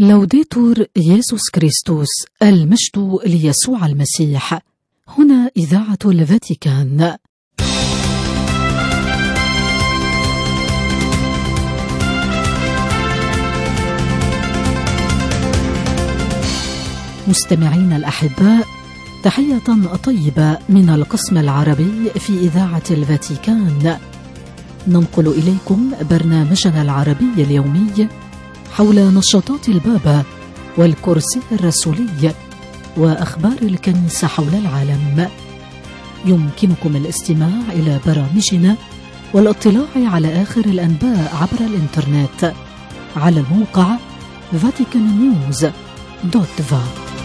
لوديتور يسوع كريستوس، المجد ليسوع المسيح. هنا إذاعة الفاتيكان. مستمعين الأحباء، تحية طيبة من القسم العربي في إذاعة الفاتيكان. ننقل إليكم برنامجنا العربي اليومي حول نشاطات البابا والكرسي الرسولي وأخبار الكنيسة حول العالم. يمكنكم الاستماع إلى برامجنا والاطلاع على آخر الأنباء عبر الإنترنت على الموقع vaticannews.va.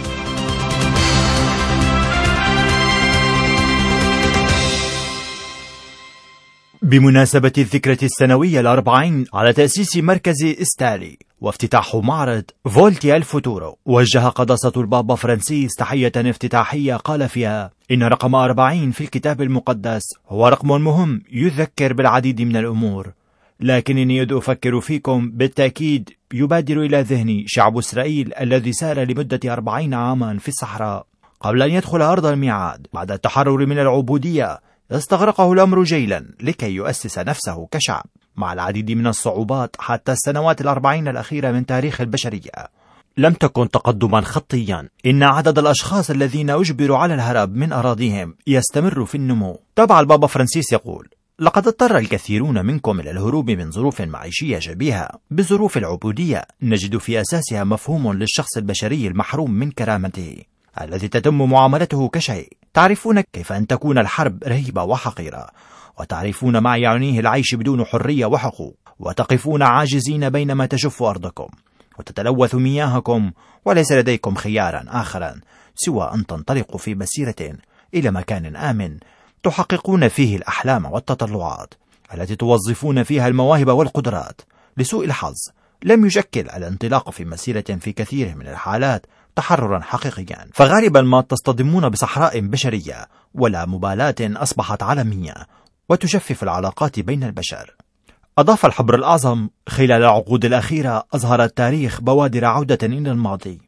بمناسبة الذكرى السنوية 40 على تأسيس مركز إستالي وافتتاح معرض فولتي الفوتورو، وجه قداسة البابا فرانسيس تحية افتتاحية قال فيها إن رقم 40 في الكتاب المقدس هو رقم مهم يذكر بالعديد من الأمور، لكنني إذ أفكر فيكم بالتأكيد يبادر إلى ذهني شعب إسرائيل الذي سار لمدة 40 عاما في الصحراء قبل أن يدخل أرض الميعاد. بعد التحرر من العبودية استغرقه الأمر جيلا لكي يؤسس نفسه كشعب مع العديد من الصعوبات. حتى السنوات 40 الأخيرة من تاريخ البشرية لم تكن تقدما خطيا، إن عدد الأشخاص الذين أجبروا على الهرب من أراضيهم يستمر في النمو. تابع البابا فرانسيس يقول: لقد اضطر الكثيرون منكم إلى الهروب من ظروف معيشية شبيهة بظروف العبودية، نجد في أساسها مفهوم للشخص البشري المحروم من كرامته الذي تتم معاملته كشيء. تعرفون كيف أن تكون الحرب رهيبة وحقيرة، وتعرفون ما يعنيه العيش بدون حرية وحقوق، وتقفون عاجزين بينما تجف أرضكم وتتلوث مياهكم، وليس لديكم خيارا آخرا سوى أن تنطلقوا في مسيرة إلى مكان آمن تحققون فيه الأحلام والتطلعات التي توظفون فيها المواهب والقدرات. لسوء الحظ لم يشكل الانطلاق في مسيرة في كثير من الحالات تحررا حقيقيا، فغالبا ما تصطدمون بصحراء بشرية ولا مبالاة أصبحت عالمية وتجفف العلاقات بين البشر. أضاف الحبر الأعظم: خلال العقود الأخيرة أظهر التاريخ بوادر عودة إلى الماضي،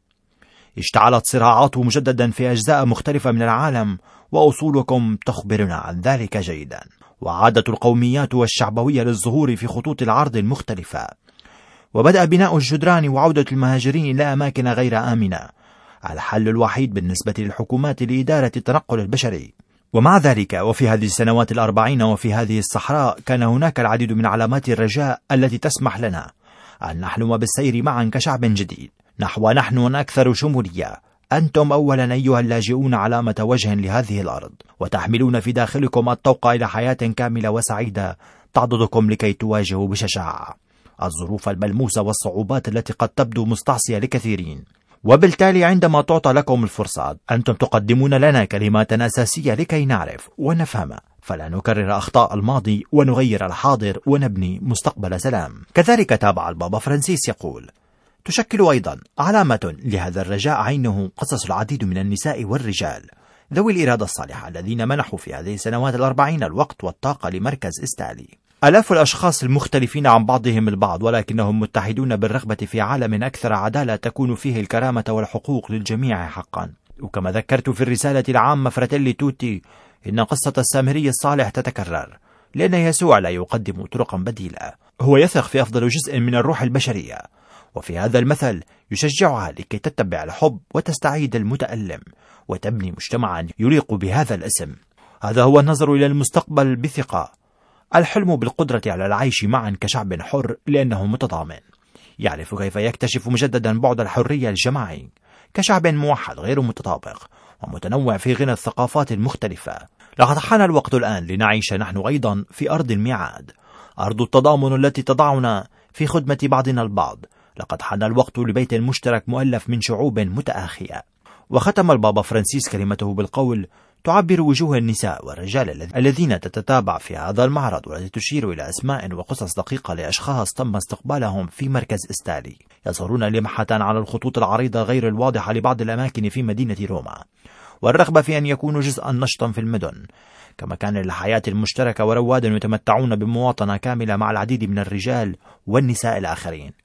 اشتعلت صراعات مجددا في أجزاء مختلفة من العالم، وأصولكم تخبرنا عن ذلك جيدا. وعادت القوميات والشعبوية للظهور في خطوط العرض المختلفة، وبدأ بناء الجدران وعودة المهاجرين إلى أماكن غير آمنة، الحل الوحيد بالنسبة للحكومات لإدارة التنقل البشري. ومع ذلك وفي هذه السنوات 40 وفي هذه الصحراء كان هناك العديد من علامات الرجاء التي تسمح لنا أن نحلم بالسير معا كشعب جديد نحن أكثر شمولية. أنتم أولا أيها اللاجئون علامة وجه لهذه الأرض، وتحملون في داخلكم الطوق إلى حياة كاملة وسعيدة تعضدكم لكي تواجهوا بشجاعة الظروف الملموسة والصعوبات التي قد تبدو مستعصية لكثيرين. وبالتالي عندما تعطى لكم الفرصة أنتم تقدمون لنا كلمات أساسية لكي نعرف ونفهم، فلا نكرر أخطاء الماضي ونغير الحاضر ونبني مستقبل سلام. كذلك تابع البابا فرانسيس يقول: تشكل أيضا علامة لهذا الرجاء عينه قصص العديد من النساء والرجال ذوي الإرادة الصالحة الذين منحوا في هذه السنوات 40 الوقت والطاقة لمركز إستالي. آلاف الأشخاص المختلفين عن بعضهم البعض، ولكنهم متحدون بالرغبة في عالم أكثر عدالة تكون فيه الكرامة والحقوق للجميع حقا. وكما ذكرت في الرسالة العامة فراتيلي توتي، إن قصة السامري الصالح تتكرر لأن يسوع لا يقدم طرقا بديلة، هو يثق في أفضل جزء من الروح البشرية، وفي هذا المثل يشجعها لكي تتبع الحب وتستعيد المتألم وتبني مجتمعا يليق بهذا الاسم. هذا هو النظر إلى المستقبل بثقة، الحلم بالقدرة على العيش معا كشعب حر لأنه متضامن، يعرف كيف يكتشف مجددا بعد الحرية الجماعي كشعب موحد غير متطابق ومتنوع في غنى الثقافات المختلفة. لقد حان الوقت الآن لنعيش نحن أيضا في أرض الميعاد، أرض التضامن التي تضعنا في خدمة بعضنا البعض. لقد حان الوقت لبيت مشترك مؤلف من شعوب متآخية. وختم البابا فرانسيس كلمته بالقول: تعبر وجوه النساء والرجال الذين تتتابع في هذا المعرض، والتي تشير إلى أسماء وقصص دقيقة لأشخاص تم استقبالهم في مركز إستالي، يظهرون لمحة على الخطوط العريضة غير الواضحة لبعض الأماكن في مدينة روما، والرغبة في أن يكونوا جزءا نشطا في المدن كمكان للحياة المشتركة ورواد يتمتعون بمواطنة كاملة مع العديد من الرجال والنساء الآخرين.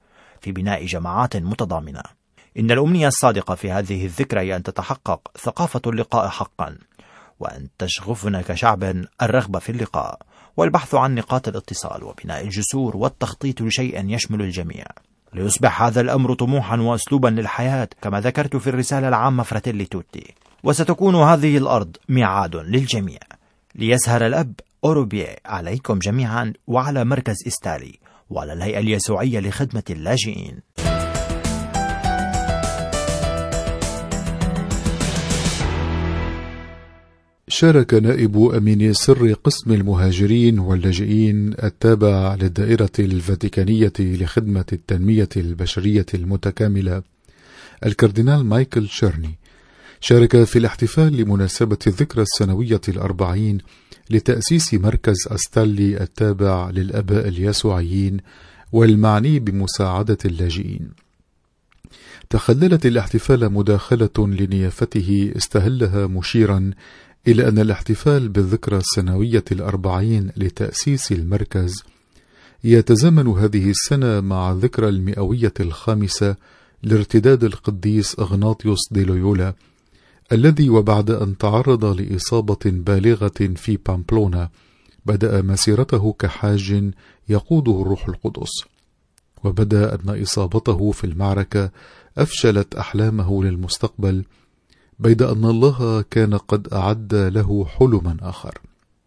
في بناء جماعات متضامنة. إن الأمنية الصادقة في هذه الذكرى هي أن تتحقق ثقافة اللقاء حقا، وأن تشغفنا كشعب الرغبة في اللقاء والبحث عن نقاط الاتصال وبناء الجسور والتخطيط لشيء يشمل الجميع، ليصبح هذا الأمر طموحا وأسلوبا للحياة كما ذكرت في الرسالة العامة فراتيلي توتي. وستكون هذه الأرض ميعاد للجميع. ليسهر الأب أوروبيه عليكم جميعا وعلى مركز إستالي وعلى الهيئة اليسوعية لخدمة اللاجئين. شارك نائب أمين سر قسم المهاجرين واللاجئين التابع للدائرة الفاتيكانية لخدمة التنمية البشرية المتكاملة الكاردينال مايكل تشيرني، شارك في الاحتفال لمناسبة الذكرى السنوية 40 لتأسيس مركز أستالي التابع للآباء اليسوعيين والمعني بمساعدة اللاجئين. تخللت الاحتفال مداخلة لنيافته استهلها مشيرا إلى أن الاحتفال بالذكرى السنوية 40 لتأسيس المركز يتزامن هذه السنة مع الذكرى 105 لارتداد القديس أغناطيوس دي لويولا، الذي وبعد أن تعرض لإصابة بالغة في بامبلونا بدأ مسيرته كحاج يقوده الروح القدس، وبدا أن إصابته في المعركة أفشلت أحلامه للمستقبل، بيد أن الله كان قد أعد له حلما آخر.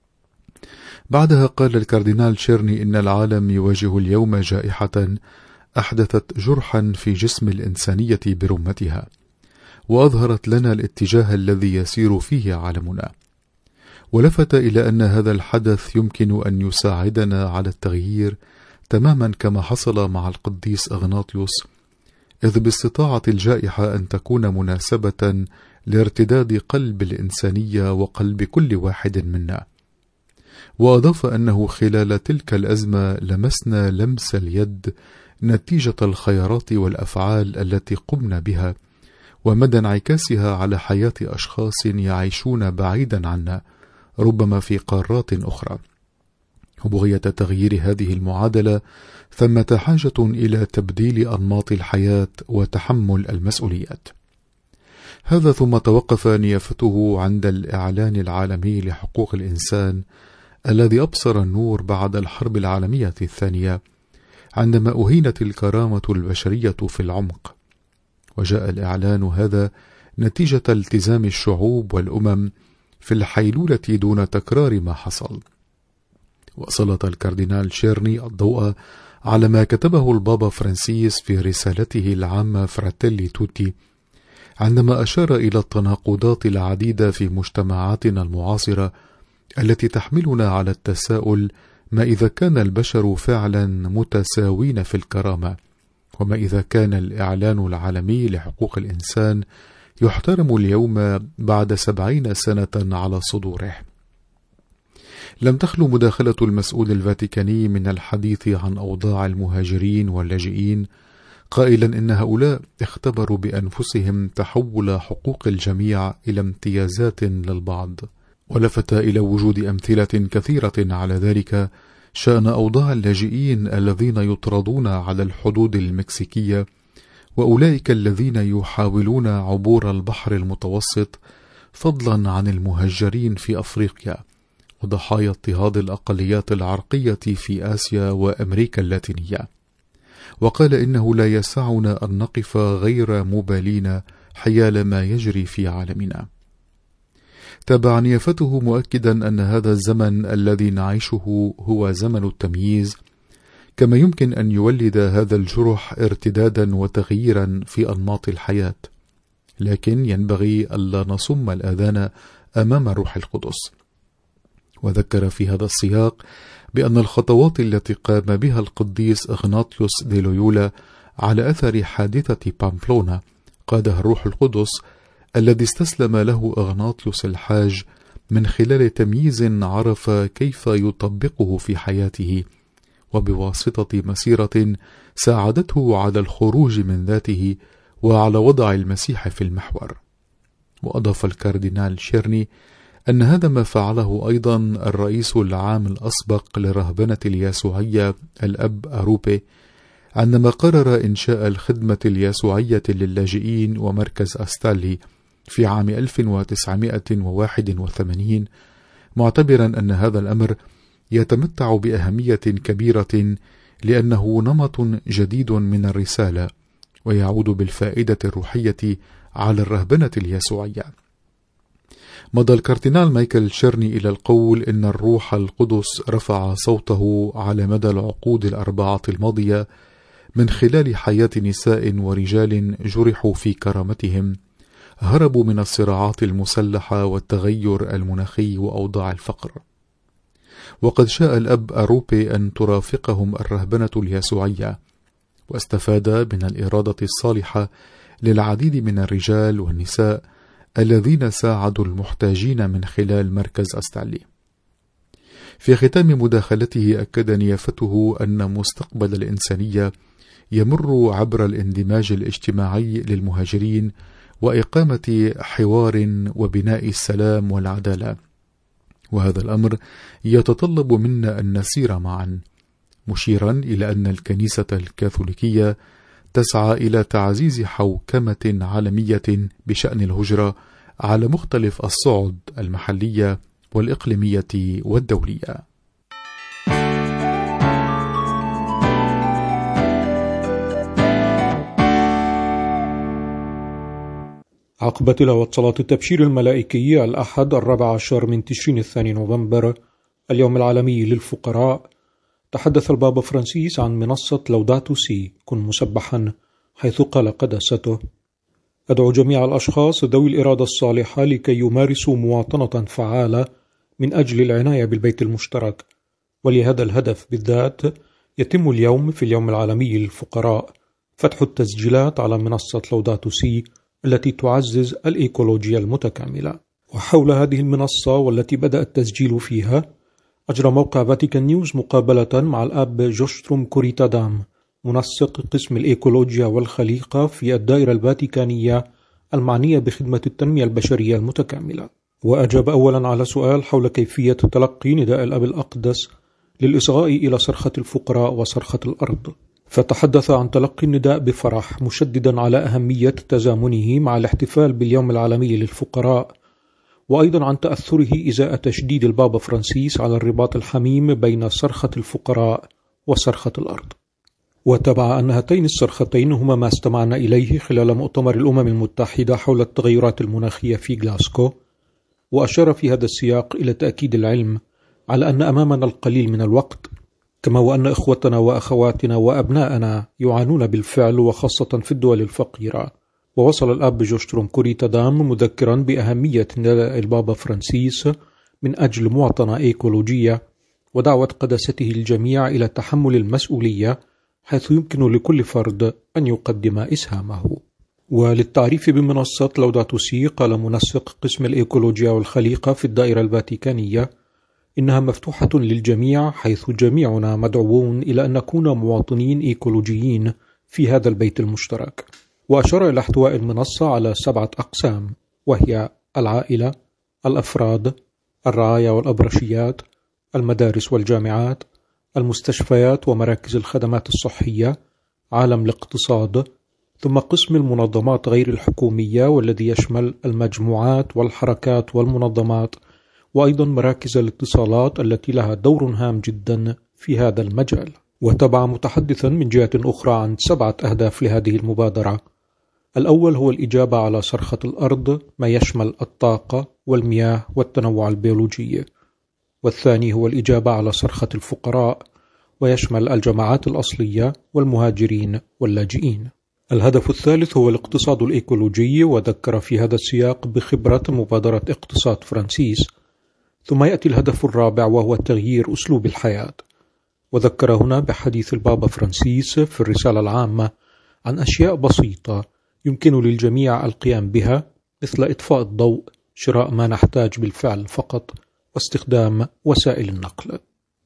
بعدها قال الكاردينال تشيرني إن العالم يواجه اليوم جائحة أحدثت جرحا في جسم الإنسانية برمتها، وأظهرت لنا الاتجاه الذي يسير فيه عالمنا، ولفت إلى أن هذا الحدث يمكن أن يساعدنا على التغيير تماما كما حصل مع القديس أغناطيوس، إذ باستطاعة الجائحة أن تكون مناسبة لارتداد قلب الإنسانية وقلب كل واحد منا. وأضاف أنه خلال تلك الأزمة لمسنا لمس اليد نتيجة الخيارات والأفعال التي قمنا بها، ومدى انعكاسها على حياة أشخاص يعيشون بعيدا عنا ربما في قارات أخرى. وبغية تغيير هذه المعادلة ثمة حاجة إلى تبديل أنماط الحياة وتحمل المسؤوليات. هذا ثم توقف نيافته عند الإعلان العالمي لحقوق الإنسان الذي أبصر النور بعد الحرب العالمية الثانية، عندما أهينت الكرامة البشرية في العمق، وجاء الإعلان هذا نتيجة التزام الشعوب والأمم في الحيلولة دون تكرار ما حصل. وسلط الكاردينال تشيرني الضوء على ما كتبه البابا فرانسيس في رسالته العامة فراتيلي توتي، عندما أشار إلى التناقضات العديدة في مجتمعاتنا المعاصرة التي تحملنا على التساؤل: ما إذا كان البشر فعلا متساوين في الكرامة؟ وما إذا كان الإعلان العالمي لحقوق الإنسان يحترم اليوم بعد 70 سنة على صدوره؟ لم تخلو مداخلة المسؤول الفاتيكاني من الحديث عن أوضاع المهاجرين واللاجئين، قائلا إن هؤلاء اختبروا بأنفسهم تحول حقوق الجميع إلى امتيازات للبعض، ولفت إلى وجود أمثلة كثيرة على ذلك، شأن أوضاع اللاجئين الذين يطردون على الحدود المكسيكية، وأولئك الذين يحاولون عبور البحر المتوسط، فضلا عن المهجرين في أفريقيا وضحايا اضطهاد الأقليات العرقية في آسيا وأمريكا اللاتينية. وقال إنه لا يسعنا أن نقف غير مبالين حيال ما يجري في عالمنا. تابع نيافته مؤكدا أن هذا الزمن الذي نعيشه هو زمن التمييز، كما يمكن أن يولد هذا الجرح ارتدادا وتغييرا في أنماط الحياة، لكن ينبغي ألا نصم الآذان أمام الروح القدس. وذكر في هذا السياق بأن الخطوات التي قام بها القديس أغناطيوس دي لويولا على أثر حادثة بامبلونا قادها الروح القدس الذي استسلم له أغناطيوس الحاج من خلال تمييز عرف كيف يطبقه في حياته، وبواسطة مسيرة ساعدته على الخروج من ذاته وعلى وضع المسيح في المحور. وأضاف الكاردينال تشيرني أن هذا ما فعله أيضا الرئيس العام الأسبق لرهبنة اليسوعية الأب أروبي، عندما قرر إنشاء الخدمة اليسوعية للاجئين ومركز أستالي في عام 1981، معتبرا أن هذا الأمر يتمتع بأهمية كبيرة لأنه نمط جديد من الرسالة ويعود بالفائدة الروحية على الرهبنة اليسوعية. مضى الكاردينال مايكل شيرني إلى القول إن الروح القدس رفع صوته على مدى العقود 4 الماضية من خلال حياة نساء ورجال جرحوا في كرامتهم، هربوا من الصراعات المسلحة والتغير المناخي وأوضاع الفقر. وقد شاء الأب أروبي أن ترافقهم الرهبنة اليسوعية، واستفاد من الإرادة الصالحة للعديد من الرجال والنساء الذين ساعدوا المحتاجين من خلال مركز أستالي. في ختام مداخلته أكد نيافته أن مستقبل الإنسانية يمر عبر الاندماج الاجتماعي للمهاجرين وإقامة حوار وبناء السلام والعدالة، وهذا الأمر يتطلب منا أن نسير معا، مشيرا إلى أن الكنيسة الكاثوليكية تسعى إلى تعزيز حوكمة عالمية بشأن الهجرة على مختلف الصعد المحلية والإقليمية والدولية. عقب تلاوة صلاة التبشير الملائكي الأحد 14 من تشرين الثاني نوفمبر اليوم العالمي للفقراء، تحدث البابا فرانسيس عن منصة لوداتو سي كن مسبحا، حيث قال قداسته: أدعو جميع الأشخاص ذوي الإرادة الصالحة لكي يمارسوا مواطنة فعالة من أجل العناية بالبيت المشترك، ولهذا الهدف بالذات يتم اليوم في اليوم العالمي للفقراء فتح التسجيلات على منصة لوداتو سي التي تعزز الإيكولوجيا المتكاملة. وحول هذه المنصة والتي بدأ التسجيل فيها، أجرى موقع فاتيكان نيوز مقابلة مع الأب جوشتروم كوريتادام، منسق قسم الإيكولوجيا والخليقة في الدائرة الفاتيكانية المعنية بخدمة التنمية البشرية المتكاملة، وأجاب أولا على سؤال حول كيفية تلقي نداء الأب الأقدس للإصغاء إلى صرخة الفقراء وصرخة الأرض، فتحدث عن تلقي النداء بفرح، مشددا على أهمية تزامنه مع الاحتفال باليوم العالمي للفقراء، وأيضا عن تأثره إزاء تشديد البابا فرانسيس على الرباط الحميم بين صرخة الفقراء وصرخة الأرض. وتبع أن هاتين الصرختين هما ما استمعنا إليه خلال مؤتمر الأمم المتحدة حول التغيرات المناخية في غلاسكو، وأشار في هذا السياق إلى تأكيد العلم على أن أمامنا القليل من الوقت، كما وأن إخوتنا وأخواتنا وأبناءنا يعانون بالفعل وخاصة في الدول الفقيرة. ووصل الأب جوشتروم كوريتادام مذكرا بأهمية نداء البابا فرانسيس من أجل مواطنة إيكولوجية، ودعوة قداسته الجميع إلى تحمل المسؤولية، حيث يمكن لكل فرد أن يقدم إسهامه. وللتعريف بمنصة لوداتو سي، قال منسق قسم الإيكولوجيا والخليقة في الدائرة الفاتيكانية: إنها مفتوحة للجميع، حيث جميعنا مدعوون إلى أن نكون مواطنين إيكولوجيين في هذا البيت المشترك. وأشار إلى احتواء المنصة على 7 أقسام، وهي العائلة، الأفراد، الرعاية والأبرشيات، المدارس والجامعات، المستشفيات ومراكز الخدمات الصحية، عالم الاقتصاد، ثم قسم المنظمات غير الحكومية والذي يشمل المجموعات والحركات والمنظمات، وأيضا مراكز الاتصالات التي لها دور هام جدا في هذا المجال. وتبع متحدثا من جهة أخرى عن 7 أهداف لهذه المبادرة. الأول هو الإجابة على صرخة الأرض، ما يشمل الطاقة والمياه والتنوع البيولوجي. والثاني هو الإجابة على صرخة الفقراء، ويشمل الجماعات الأصلية والمهاجرين واللاجئين. الهدف الثالث هو الاقتصاد الإيكولوجي، وذكر في هذا السياق بخبرة مبادرة اقتصاد فرانسيس. ثم يأتي الهدف الرابع وهو تغيير أسلوب الحياة، وذكر هنا بحديث البابا فرانسيس في الرسالة العامة عن أشياء بسيطة يمكن للجميع القيام بها، مثل إطفاء الضوء، شراء ما نحتاج بالفعل فقط، واستخدام وسائل النقل.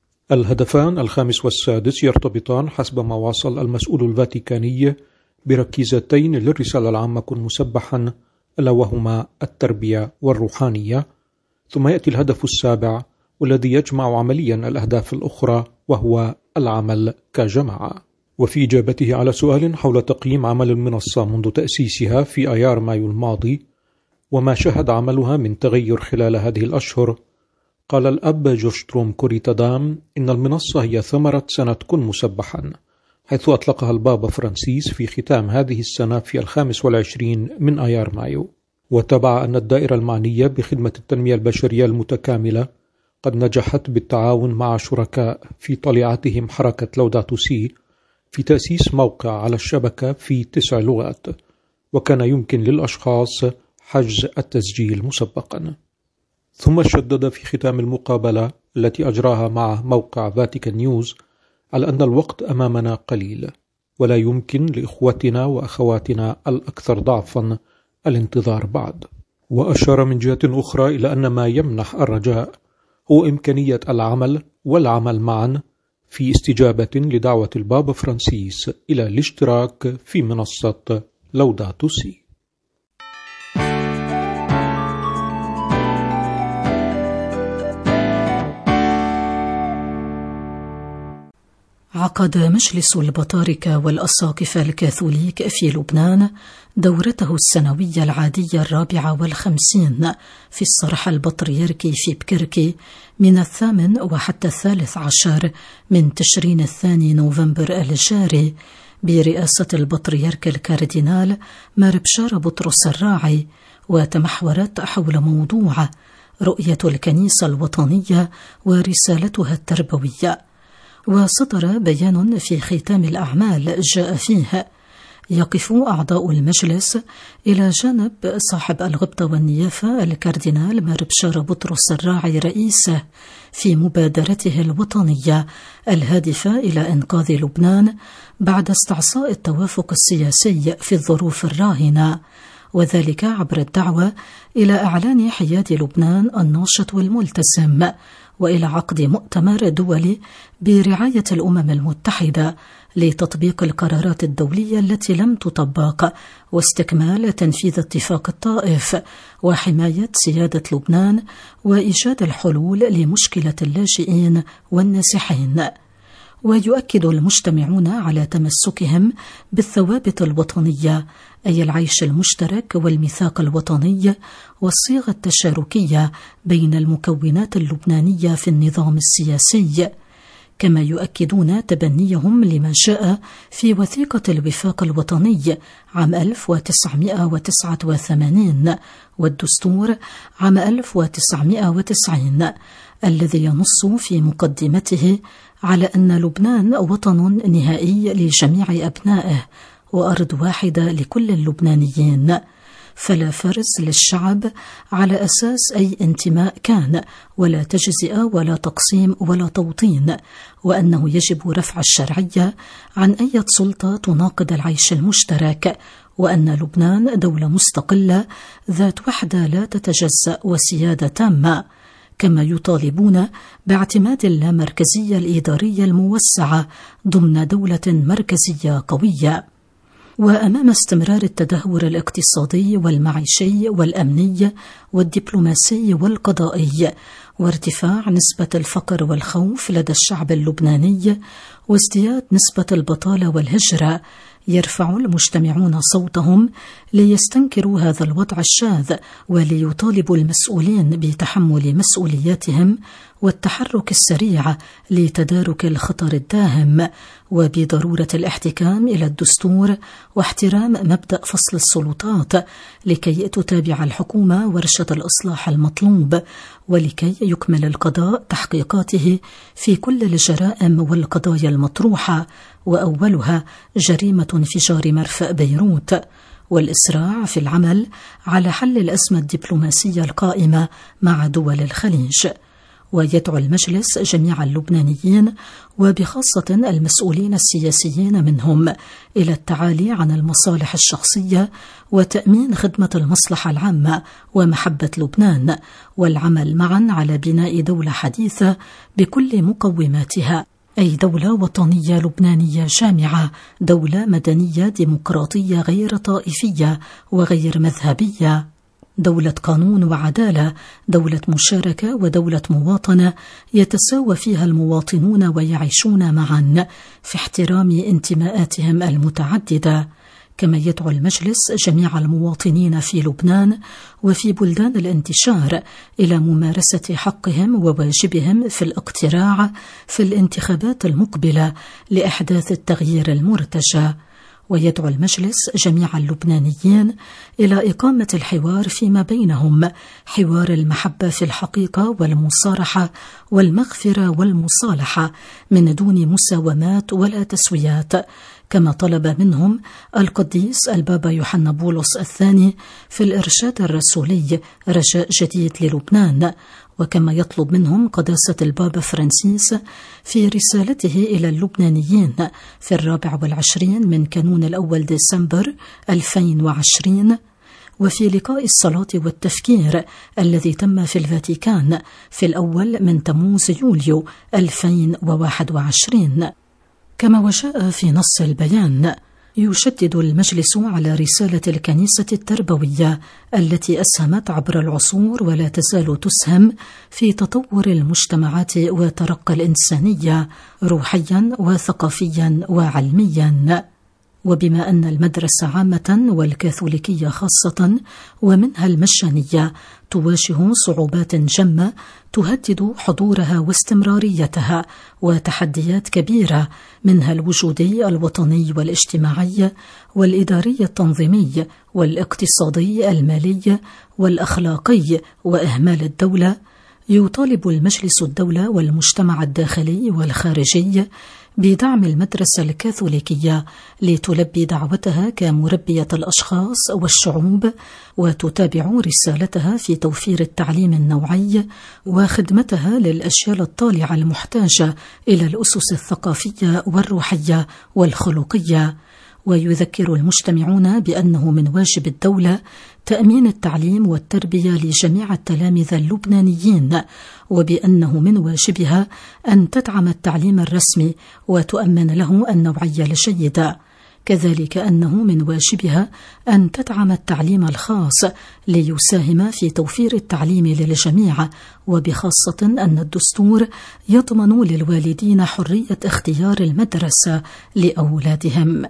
الهدفان الخامس والسادس يرتبطان حسب ما واصل المسؤول الفاتيكاني بركيزتين للرسالة العامة كن مسبحا، ألا وهما التربية والروحانية. ثم يأتي الهدف السابع والذي يجمع عمليا الأهداف الأخرى، وهو العمل كجماعة. وفي إجابته على سؤال حول تقييم عمل المنصة منذ تأسيسها في آيار مايو الماضي وما شهد عملها من تغير خلال هذه الأشهر، قال الأب جورجتروم كوريتادام إن المنصة هي ثمرة سنة كن مسبحا، حيث أطلقها البابا فرانسيس في ختام هذه السنة في 25 من آيار مايو. وتبع أن الدائرة المعنية بخدمة التنمية البشرية المتكاملة قد نجحت بالتعاون مع شركاء في طليعتهم حركة لوداتو سي في تأسيس موقع على الشبكة في 9 لغات، وكان يمكن للأشخاص حجز التسجيل مسبقا. ثم شدد في ختام المقابلة التي أجراها مع موقع فاتيكان نيوز على أن الوقت أمامنا قليل، ولا يمكن لإخوتنا وأخواتنا الأكثر ضعفا الانتظار بعد. وأشار من جهة أخرى إلى أن ما يمنح الرجاء هو إمكانية العمل والعمل معا في استجابة لدعوة البابا فرانسيس إلى الاشتراك في منصة لوداتو سي. عقد مجلس البطاركة والأساقفة الكاثوليك في لبنان دورته السنوية العادية 54 في الصرح البطريركي في بكركي من 8 وحتى 13 من تشرين الثاني نوفمبر الجاري برئاسة البطريرك الكاردينال مار بشار بطرس الراعي، وتمحورت حول موضوع رؤية الكنيسة الوطنية ورسالتها التربوية. وصدر بيان في ختام الأعمال جاء فيه: يقف أعضاء المجلس إلى جانب صاحب الغبطة والنيافة الكاردينال مار بشار بطرس الراعي رئيسه في مبادرته الوطنية الهادفة إلى إنقاذ لبنان بعد استعصاء التوافق السياسي في الظروف الراهنة، وذلك عبر الدعوة إلى إعلان حياد لبنان الناشط والملتزم، وإلى عقد مؤتمر دولي برعاية الأمم المتحدة لتطبيق القرارات الدولية التي لم تطبق، واستكمال تنفيذ اتفاق الطائف، وحماية سيادة لبنان، وإيجاد الحلول لمشكلة اللاجئين والنازحين. ويؤكد المجتمعون على تمسكهم بالثوابت الوطنية، أي العيش المشترك والميثاق الوطني والصيغة التشاركية بين المكونات اللبنانية في النظام السياسي، كما يؤكدون تبنيهم لما جاء في وثيقة الوفاق الوطني عام 1989 والدستور عام 1990 الذي ينص في مقدمته على أن لبنان وطن نهائي لجميع أبنائه وأرض واحدة لكل اللبنانيين، فلا فرز للشعب على أساس أي انتماء كان، ولا تجزئة ولا تقسيم ولا توطين، وأنه يجب رفع الشرعية عن أي سلطة تناقض العيش المشترك، وأن لبنان دولة مستقلة ذات وحدة لا تتجزأ وسيادة تامة، كما يطالبون باعتماد اللامركزية الإدارية الموسعة ضمن دولة مركزية قوية. وأمام استمرار التدهور الاقتصادي والمعيشي والأمني والدبلوماسي والقضائي، وارتفاع نسبة الفقر والخوف لدى الشعب اللبناني، وازدياد نسبة البطالة والهجرة، يرفع المجتمعون صوتهم ليستنكروا هذا الوضع الشاذ، وليطالبوا المسؤولين بتحمل مسؤولياتهم والتحرك السريع لتدارك الخطر الداهم، وبضرورة الاحتكام إلى الدستور واحترام مبدأ فصل السلطات لكي تتابع الحكومة ورشة الإصلاح المطلوب، ولكي يكمل القضاء تحقيقاته في كل الجرائم والقضايا المطروحة، وأولها جريمة انفجار مرفأ بيروت، والإسراع في العمل على حل الأزمة الدبلوماسية القائمة مع دول الخليج. ويدعو المجلس جميع اللبنانيين وبخاصة المسؤولين السياسيين منهم إلى التعالي عن المصالح الشخصية وتأمين خدمة المصلحة العامة ومحبة لبنان، والعمل معا على بناء دولة حديثة بكل مقوماتها، أي دولة وطنية لبنانية جامعة، دولة مدنية ديمقراطية غير طائفية وغير مذهبية، دولة قانون وعدالة، دولة مشاركة ودولة مواطنة يتساوى فيها المواطنون ويعيشون معا في احترام انتماءاتهم المتعددة. كما يدعو المجلس جميع المواطنين في لبنان وفي بلدان الانتشار إلى ممارسة حقهم وواجبهم في الاقتراع في الانتخابات المقبلة لإحداث التغيير المرتجى. ويدعو المجلس جميع اللبنانيين إلى إقامة الحوار فيما بينهم، حوار المحبة في الحقيقة والمصارحة والمغفرة والمصالحة من دون مساومات ولا تسويات، كما طلب منهم القديس البابا يوحنا بولس الثاني في الإرشاد الرسولي رجاء جديد للبنان، وكما يطلب منهم قداسة البابا فرانسيس في رسالته إلى اللبنانيين في 24 من كانون الأول ديسمبر 2020 وفي لقاء الصلاة والتفكير الذي تم في الفاتيكان في الأول من تموز يوليو 2021. كما وجاء في نص البيان: يشدد المجلس على رسالة الكنيسة التربوية التي أسهمت عبر العصور ولا تزال تسهم في تطور المجتمعات وترقى الإنسانية روحيا وثقافيا وعلميا. وبما أن المدرسة عامة والكاثوليكية خاصة ومنها المجانية تواجه صعوبات جمة تهدد حضورها واستمراريتها وتحديات كبيرة، منها الوجودي الوطني والاجتماعي والإداري التنظيمي والاقتصادي المالي والأخلاقي وإهمال الدولة، يطالب المجلس الدولة والمجتمع الداخلي والخارجي بدعم المدرسة الكاثوليكية لتلبي دعوتها كمربية الأشخاص والشعوب وتتابع رسالتها في توفير التعليم النوعي وخدمتها للأجيال الطالعة المحتاجة إلى الأسس الثقافية والروحية والخلقية. ويذكر المجتمعون بأنه من واجب الدولة تأمين التعليم والتربية لجميع التلاميذ اللبنانيين، وبأنه من واجبها أن تدعم التعليم الرسمي وتؤمن له النوعية الجيدة، كذلك أنه من واجبها أن تدعم التعليم الخاص ليساهم في توفير التعليم للجميع، وبخاصة أن الدستور يضمن للوالدين حرية اختيار المدرسة لأولادهم.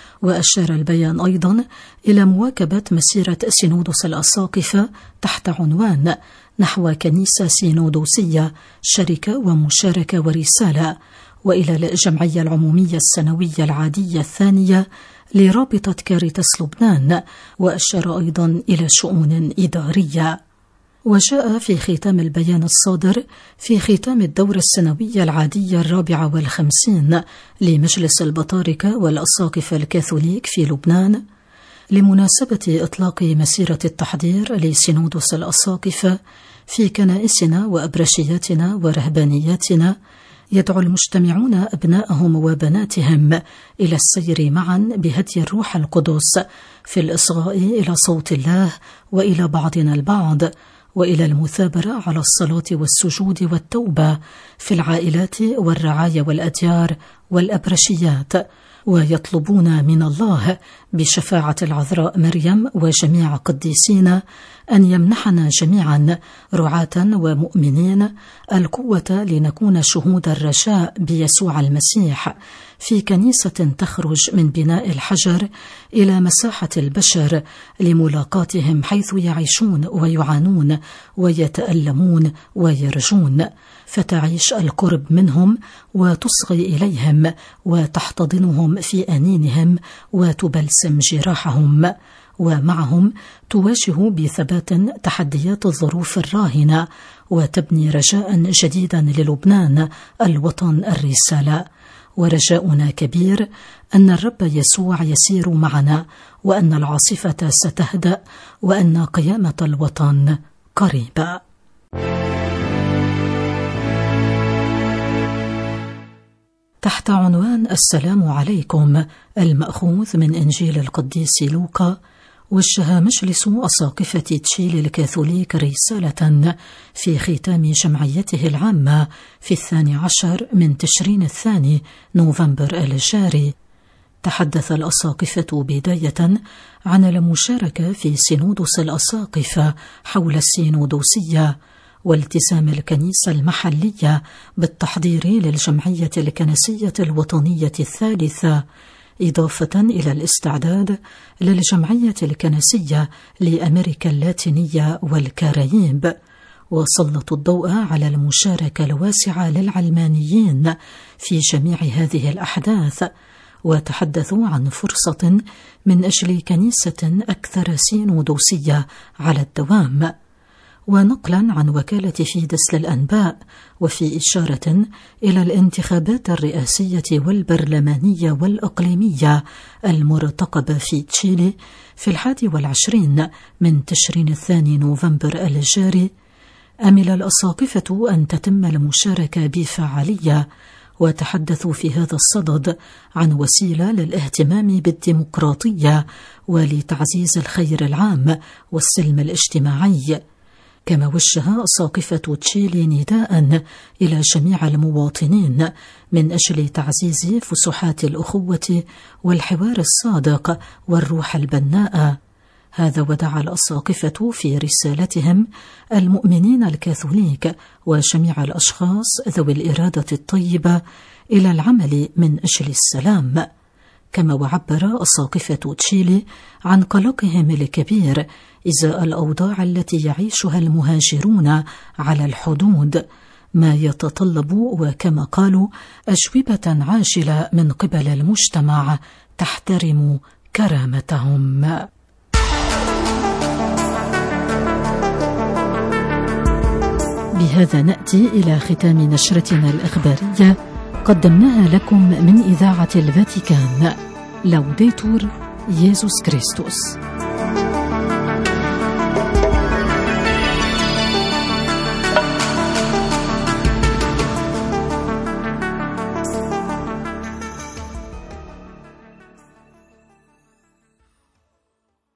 وأشار البيان أيضا إلى مواكبة مسيرة سينودوس الأساقفة تحت عنوان نحو كنيسة سينودوسية شركة ومشاركة ورسالة، وإلى الجمعية العمومية السنوية العادية الثانية لرابطة كاريتاس لبنان، وأشار أيضا إلى شؤون إدارية. وجاء في ختام البيان الصادر في ختام الدورة السنوية العادية 54 لمجلس البطاركة والأساقفة الكاثوليك في لبنان لمناسبة إطلاق مسيرة التحضير لسينودوس الأساقفة في كنائسنا وأبرشياتنا ورهبانياتنا، يدعو المجتمعون أبناءهم وبناتهم إلى السير معا بهدي الروح القدس في الإصغاء إلى صوت الله وإلى بعضنا البعض، وإلى المثابرة على الصلاة والسجود والتوبة في العائلات والرعاية والأديار والأبرشيات، ويطلبون من الله بشفاعة العذراء مريم وجميع قديسين أن يمنحنا جميعا رعاة ومؤمنين القوة لنكون شهود الرجاء بيسوع المسيح في كنيسة تخرج من بناء الحجر إلى مساحة البشر لملاقاتهم حيث يعيشون ويعانون ويتألمون ويرجون، فتعيش القرب منهم وتصغي إليهم وتحتضنهم في أنينهم وتبلسم جراحهم، ومعهم تواجه بثبات تحديات الظروف الراهنة وتبني رجاء جديدا للبنان الوطن الرسالة. ورجاؤنا كبير أن الرب يسوع يسير معنا، وأن العاصفة ستهدأ، وأن قيامة الوطن قريبة. تحت عنوان السلام عليكم المأخوذ من إنجيل القديس لوقا، وجه مجلس أساقفة تشيل الكاثوليك رسالة في ختام جمعيته العامة في 12 من تشرين الثاني نوفمبر الجاري، تحدث الأساقفة بداية عن المشاركة في سينودوس الأساقفة حول السينودوسية والتزام الكنيسة المحلية بالتحضير للجمعية الكنسية الوطنية الثالثة، إضافة إلى الاستعداد للجمعية الكنسية لأمريكا اللاتينية والكاريب. وسلطوا الضوء على المشاركة الواسعة للعلمانيين في جميع هذه الأحداث، وتحدثوا عن فرصة من أجل كنيسة أكثر سينودوسية على الدوام. ونقلا عن وكالة فيدس للأنباء، وفي إشارة إلى الانتخابات الرئاسية والبرلمانية والإقليمية المرتقبة في تشيلي في 21 من تشرين الثاني نوفمبر الجاري، أمل الأساقفة أن تتم المشاركة بفعالية، وتحدثوا في هذا الصدد عن وسيلة للاهتمام بالديمقراطية ولتعزيز الخير العام والسلم الاجتماعي. كما وجه أساقفة تشيلي نداء إلى جميع المواطنين من أجل تعزيز فسحات الأخوة والحوار الصادق والروح البناء. هذا ودعا الأساقفة في رسالتهم المؤمنين الكاثوليك وجميع الأشخاص ذوي الإرادة الطيبة إلى العمل من أجل السلام. كما وعبر أساقفة تشيلي عن قلقهم الكبير إزاء الأوضاع التي يعيشها المهاجرون على الحدود، ما يتطلب وكما قالوا أجوبة عاجلة من قبل المجتمع تحترم كرامتهم. بهذا نأتي إلى ختام نشرتنا الإخبارية قدمناها لكم من إذاعة الفاتيكان. لوديتور يسوع كريستوس.